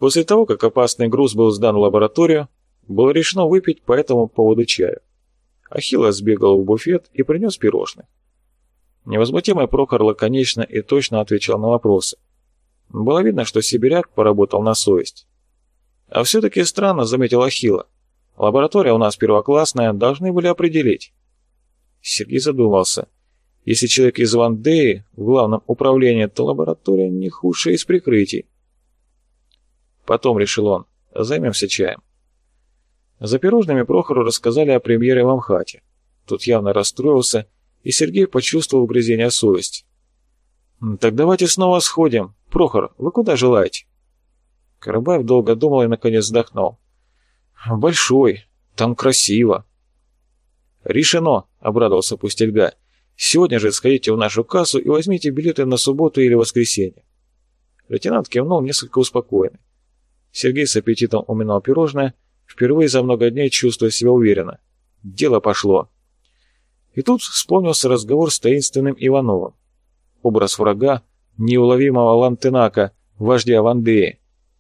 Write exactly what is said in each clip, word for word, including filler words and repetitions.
После того, как опасный груз был сдан в лабораторию, было решено выпить по этому поводу чаю. Ахилла сбегал в буфет и принес пирожных. Невозмутимый Прохор лаконично и точно отвечал на вопросы. Было видно, что сибиряк поработал на совесть. «А все-таки странно», — заметил Ахилла. «Лаборатория у нас первоклассная, должны были определить». Сергей задумался. Если человек из Вандеи в главном управлении, то лаборатория не худшая из прикрытий. «Потом», — решил он, — «займемся чаем». За пирожными Прохору рассказали о премьере в Амхате. Тут явно расстроился, и Сергей почувствовал угрызение совести. «Так давайте снова сходим. Прохор, вы куда желаете?» Карабаев долго думал и наконец вздохнул. «Большой. Там красиво». «Решено», — обрадовался Пустельга. «Сегодня же сходите в нашу кассу и возьмите билеты на субботу или воскресенье». Лейтенант кивнул, несколько успокоенный. Сергей с аппетитом уминал пирожное, впервые за много дней чувствуя себя уверенно. Дело пошло. И тут вспомнился разговор с таинственным Ивановым. Образ врага, неуловимого Лантенака, вождя Вандеи.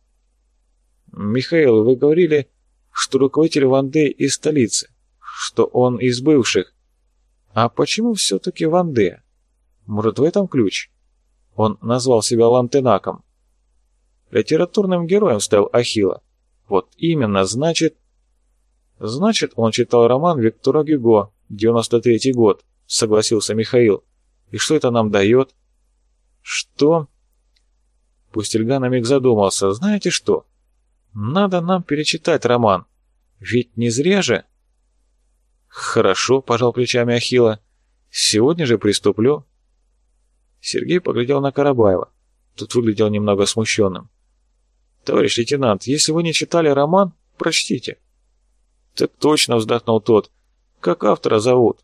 «Михаил, вы говорили, что руководитель Вандеи из столицы, что он из бывших. А почему все-таки Вандея? Может, в этом ключ?» Он назвал себя Лантенаком. Литературным героем стал Ахилла. Вот именно, значит... Значит, он читал роман Виктора Гюго, девяносто третий год, согласился Михаил. И что это нам дает? Что? Пустельга на миг задумался. Знаете что? Надо нам перечитать роман. Ведь не зря же... Хорошо, пожал плечами Ахилла. Сегодня же приступлю. Сергей поглядел на Карабаева. Тот выглядел немного смущенным. «Товарищ лейтенант, если вы не читали роман, прочтите». «Так точно», — вздохнул тот. «Как автора зовут?»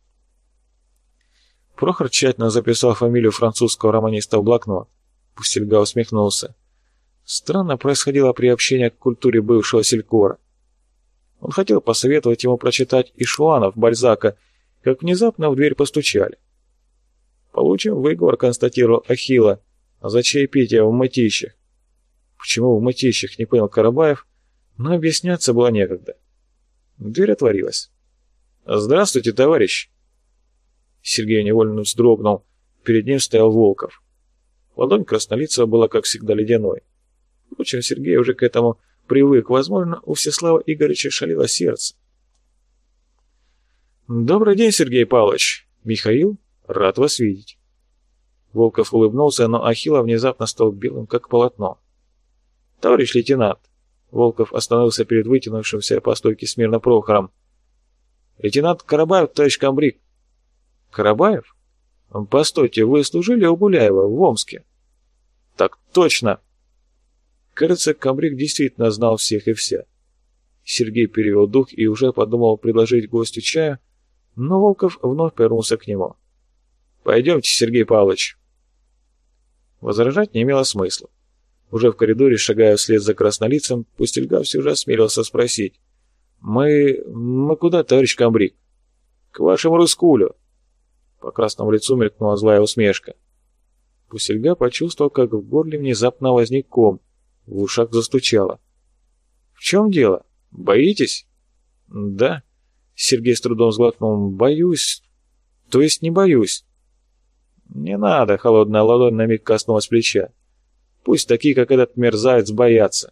Прохор тщательно записал фамилию французского романиста в блокнот. Пустельга усмехнулся. Странно происходило приобщение к культуре бывшего селькора. Он хотел посоветовать ему прочитать Ишуанов, Бальзака, как внезапно в дверь постучали. «Получим выговор», — констатировал Ахилла, — «за чаепитие в Мытищах». Почему в Мытищах, не понял Карабаев, но объясняться было некогда. Дверь отворилась. «Здравствуйте, товарищ!» Сергей невольно вздрогнул. Перед ним стоял Волков. Ладонь краснолицего была, как всегда, ледяной. Впрочем, Сергей уже к этому привык. Возможно, у Всеслава Игоревича шалило сердце. «Добрый день, Сергей Павлович!» «Михаил, рад вас видеть!» Волков улыбнулся, но Ахилла внезапно стал белым, как полотно. «Товарищ лейтенант!» Волков остановился перед вытянувшимся по стойке смирно Прохором. «Лейтенант Карабаев, товарищ комбриг». «Карабаев? Постойте, вы служили у Гуляева в Омске?» «Так точно!» Кажется, комбриг действительно знал всех и вся. Сергей перевел дух и уже подумал предложить гостю чаю, но Волков вновь повернулся к нему. «Пойдемте, Сергей Павлович». Возражать не имело смысла. Уже в коридоре, шагая вслед за краснолицем, Пустельга все же осмелился спросить. «Мы... мы куда, товарищ комбриг?» «К вашему Рыскулю». По красному лицу мелькнула злая усмешка. Пустельга почувствовал, как в горле внезапно возник ком, в ушах застучало. «В чем дело? Боитесь?» «Да». Сергей с трудом сглотнул. «Боюсь. То есть не боюсь». «Не надо», — холодная ладонь на миг коснулась плеча. «Пусть такие, как этот мерзавец, боятся».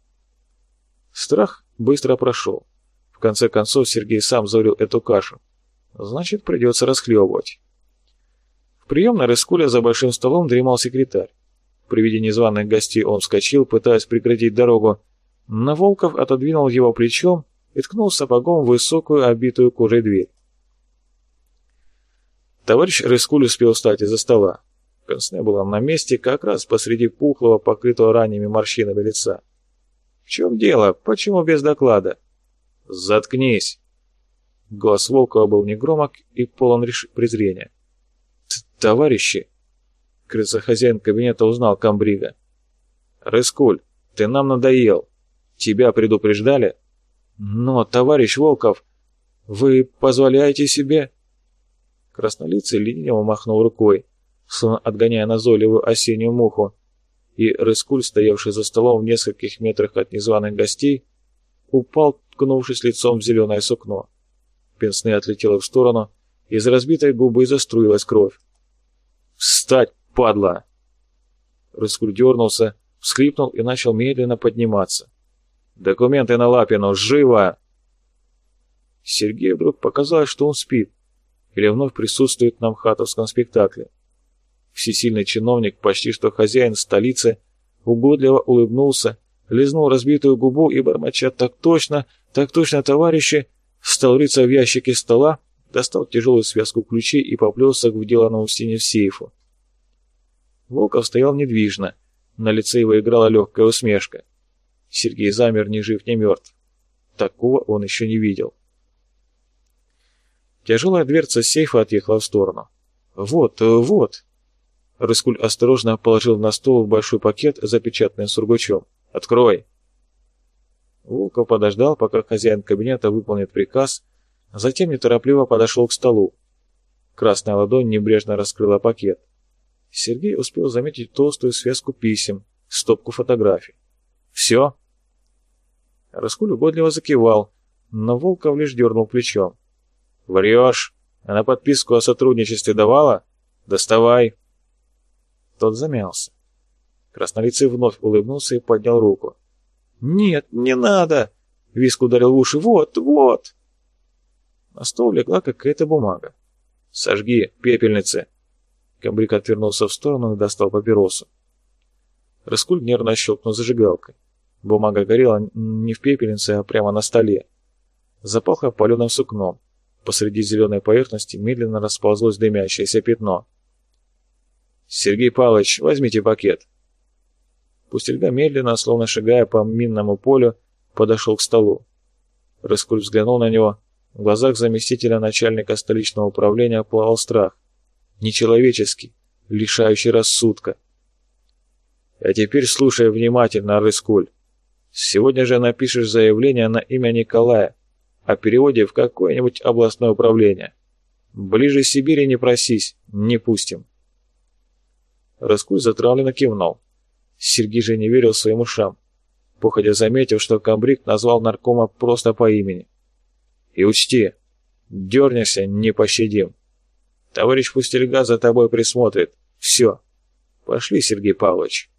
Страх быстро прошел. В конце концов Сергей сам заварил эту кашу. Значит, придется расхлебывать. В приемной Рыскуля за большим столом дремал секретарь. При виде незваных гостей он вскочил, пытаясь преградить дорогу, но Волков отодвинул его плечом и ткнул сапогом в высокую, обитую кожей дверь. Товарищ Рыскуль успел встать из-за стола. Пенсне была на месте, как раз посреди пухлого, покрытого ранними морщинами лица. «В чем дело? Почему без доклада?» «Заткнись!» Голос Волкова был негромок и полон реш... презрения. «Товарищи!» Кажется, хозяин кабинета узнал комбрига. «Рыскуль, ты нам надоел. Тебя предупреждали?» «Но, товарищ Волков, вы позволяете себе...» Краснолицый лениво махнул рукой, словно отгоняя назойливую осеннюю муху, и Рыскуль, стоявший за столом в нескольких метрах от незваных гостей, упал, ткнувшись лицом в зеленое сукно. Пенсне отлетела в сторону, из разбитой губы заструилась кровь. «Встать, падла!» Рыскуль дернулся, всхлипнул и начал медленно подниматься. «Документы на Лапину! Живо!» Сергею вдруг показалось, что он спит или вновь присутствует на МХАТовском спектакле. Всесильный чиновник, почти что хозяин столицы, угодливо улыбнулся, лизнул разбитую губу и, бормоча «так точно, так точно, товарищи», стал рыться в ящике стола, достал тяжелую связку ключей и поплелся к вделанному в стене сейфу. Волков стоял недвижно, на лице его играла легкая усмешка. Сергей замер, ни жив, ни мертв. Такого он еще не видел. Тяжелая дверца сейфа отъехала в сторону. «Вот, вот!» Рыскуль осторожно положил на стол большой пакет, запечатанный сургучом. «Открой!» Волков подождал, пока хозяин кабинета выполнит приказ, затем неторопливо подошел к столу. Красная ладонь небрежно раскрыла пакет. Сергей успел заметить толстую связку писем, стопку фотографий. «Все?» Рыскуль угодливо закивал, но Волков лишь дернул плечом. «Врешь? А на подписку о сотрудничестве давала? Доставай!» Тот замялся. Краснолицый вновь улыбнулся и поднял руку. «Нет, не надо!» — виск ударил в уши. «Вот, вот!» На стол легла какая-то бумага. «Сожги, пепельницы!» Камбрик отвернулся в сторону и достал папиросу. Рыскуль нервно щелкнул зажигалкой. Бумага горела не в пепельнице, а прямо на столе. Запахло паленым сукном. Посреди зеленой поверхности медленно расползлось дымящееся пятно. «Сергей Павлович, возьмите пакет». Пустельга медленно, словно шагая по минному полю, подошел к столу. Рыскуль взглянул на него. В глазах заместителя начальника столичного управления плавал страх. Нечеловеческий, лишающий рассудка. «А теперь слушай внимательно, Рыскуль. Сегодня же напишешь заявление на имя Николая о переводе в какое-нибудь областное управление. Ближе Сибири не просись, не пустим». Рыскуль затравленно кивнул. Сергей же не верил своим ушам, походя заметив, что Камбрик назвал наркома просто по имени. «И учти, дернешься, не пощадим. Товарищ Пустельга за тобой присмотрит. Все. Пошли, Сергей Павлович».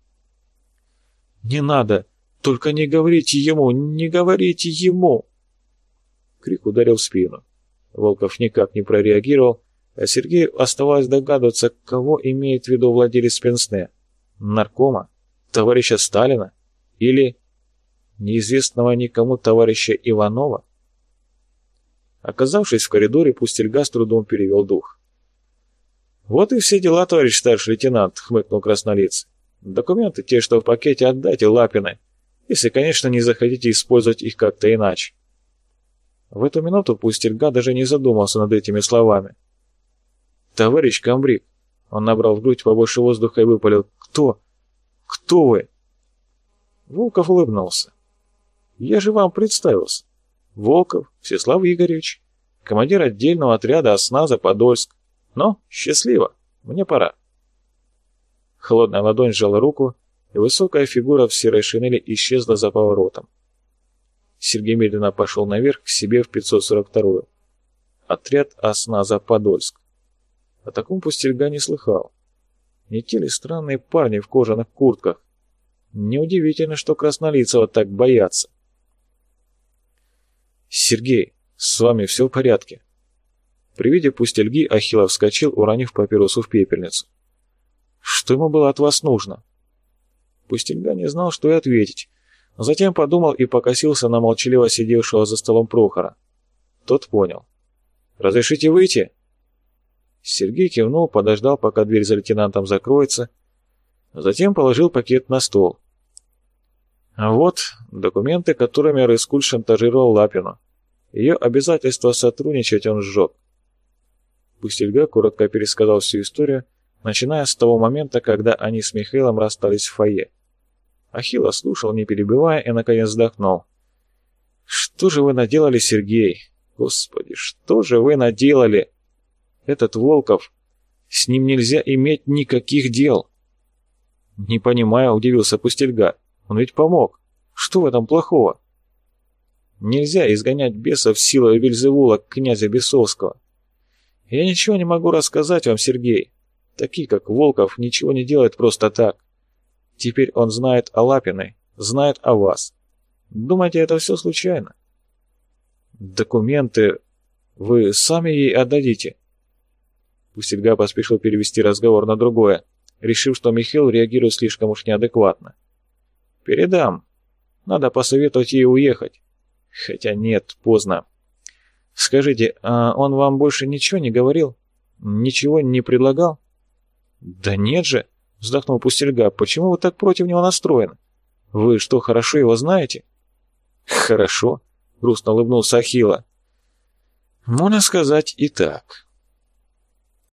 «Не надо! Только не говорите ему! Не говорите ему!» Крик ударил в спину. Волков никак не прореагировал, а Сергею оставалось догадываться, кого имеет в виду владелец Пенсне. Наркома? Товарища Сталина? Или неизвестного никому товарища Иванова? Оказавшись в коридоре, Пустельга с трудом перевел дух. «Вот и все дела, товарищ старший лейтенант», — хмыкнул краснолицый. «Документы, те, что в пакете, отдайте Лапиной, если, конечно, не захотите использовать их как-то иначе». В эту минуту Пустельга даже не задумался над этими словами. «Товарищ Камбрик», — он набрал в грудь побольше воздуха и выпалил, — «кто? Кто вы?» Волков улыбнулся. «Я же вам представился. Волков Всеслав Игоревич, командир отдельного отряда ОСНАЗа Подольск. Но счастливо, мне пора». Холодная ладонь сжала руку, и высокая фигура в серой шинели исчезла за поворотом. Сергей медленно пошел наверх к себе в пятьсот сорок вторую. Отряд ОСНАЗа Подольск. О таком Пустельга не слыхал. Не те ли странные парни в кожаных куртках? Неудивительно, что Краснолицего так боятся. «Сергей, с вами все в порядке?» При виде Пустельги Ахиллов вскочил, уронив папиросу в пепельницу. «Что ему было от вас нужно?» Пустельга не знал, что и ответить. Затем подумал и покосился на молчаливо сидевшего за столом Прохора. Тот понял. «Разрешите выйти?» Сергей кивнул, подождал, пока дверь за лейтенантом закроется, затем положил пакет на стол. А вот документы, которыми Рыскуль шантажировал Лапину. Ее обязательство сотрудничать он сжег. Пустельга коротко пересказал всю историю, начиная с того момента, когда они с Михаилом расстались в фойе. Ахилла слушал, не перебивая, и, наконец, вздохнул. «Что же вы наделали, Сергей? Господи, что же вы наделали? Этот Волков, с ним нельзя иметь никаких дел». «Не понимаю», — удивился Пустельга. «Он ведь помог. Что в этом плохого?» «Нельзя изгонять бесов силой Вельзевула, князя Бесовского. Я ничего не могу рассказать вам, Сергей. Такие, как Волков, ничего не делают просто так. Теперь он знает о Лапиной, знает о вас. Думаете, это все случайно?» «Документы вы сами ей отдадите?» Пустельга поспешил перевести разговор на другое, решив, что Михаил реагирует слишком уж неадекватно. «Передам. Надо посоветовать ей уехать. Хотя нет, поздно. Скажите, а он вам больше ничего не говорил? Ничего не предлагал?» «Да нет же», — вздохнул Пустельга, — «почему вы так против него настроены? Вы что, хорошо его знаете?» «Хорошо», — грустно улыбнулся Ахилла. «Можно сказать и так».